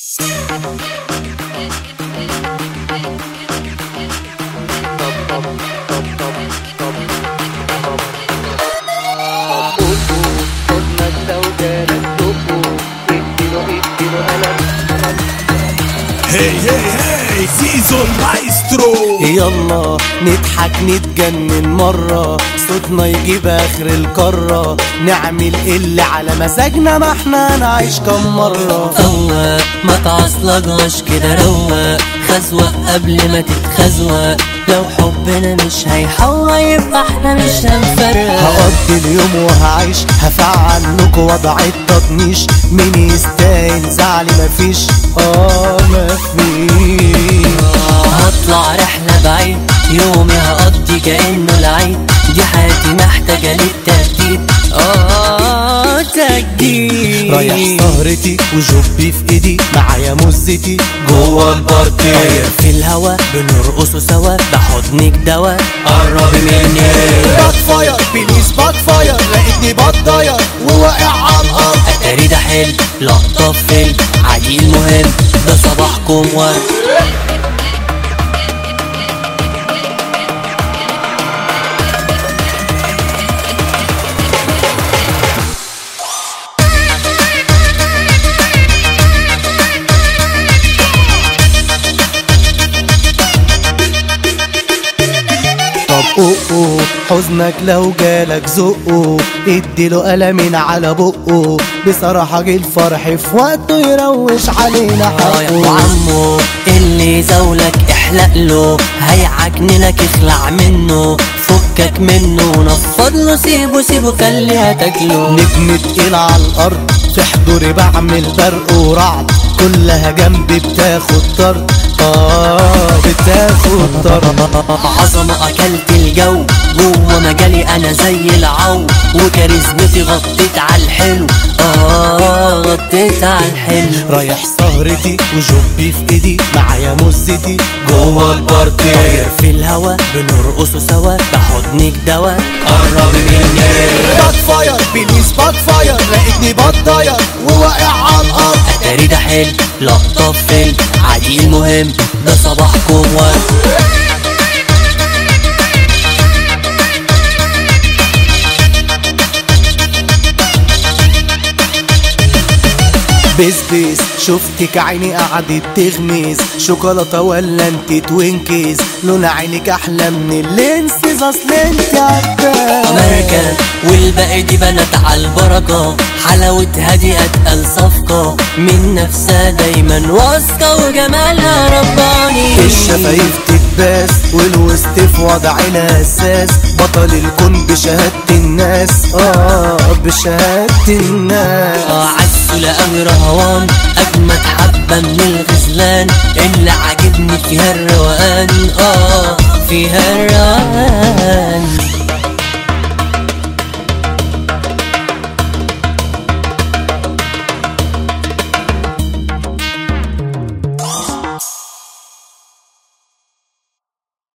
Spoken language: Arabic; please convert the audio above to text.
هي زيزو المايسترو. يلا نضحك نتجنن مرة، صوتنا يجيب اخر القارة، نعمل اللي على مزاجنا، ما احنا نعيش كم مرة. فوق ما تعصلجش كده، روق خزوق قبل ما تتخزوق، لو حبنا مش هيحوق يبقى احنا مش هنفرق. هقضي اليوم وهعيش، هفعل لكم وضع التطنيش، مين يستاهل زعلي مفيش مفيش. هطلع رحلة بعيد، يومي هقضي كأنه العيد، دي حياتي محتاجة للتجديد تجديد. رايح سهرتي وجوبي في ايدي، معايا مزتي جوه البارتي، في الهوا بنرقصوا سوا، ده حضنك دوا قرب مني. باك فاير بليز باك فاير، لقيتني بتضاير وواقع على الارض. اتاري ده حلم لقطة في فيلم عادي، المهم ده صباحكم ورد. حزنك لو جالك زقه، اديله قلمين على بقه، بصراحة جه الفرح في وقته يروش علينا حقه. وعمو اللي زولك احلق له، هيعجنلك اخلع منه، فكك منه ونفض له، سيبه خليها تاكله. نجم تقيل على الارض، في حضوري بعمل برق ورعد، كلها جنبي بتاخد طرد بتاخد طرد. عظمة اكلت الجو، جوه مجالي انا زي العو، وكاريزمتي غطيت على الحلو غطيت على الحلو. رايح سهرتي وجوبي في ايدي، معايا مزتي جوه البارتي، في الهوا بنرقصوا سوا، ده حضنك دوا قرب مني. باك فاير بليز باك فاير، لقيتني بتضاير وواقع على الارض. اتاري ده حلم لقطة في فيلم عادي، المهم ده صباحكم ورد. بيس شفتك عيني قعدت تغمز، شوكولاتة ولا انت توينكيز، لون عينك احلى من اللينسز، اصل انت عالدام امريكان والباقي دي بنات عالبركة، حلاوتها دي اتقل صفقة، من نفسها دايما واثقة وجمالها رباني. الشفايف تتباس والوسط في وضعنا اساس، بطل الكون بشهادة الناس بشهادة الناس. عسولة اوي رهوان، اجمد حبة من الغزلان، اللي عاجبني فيها الروقان فيها الروقان.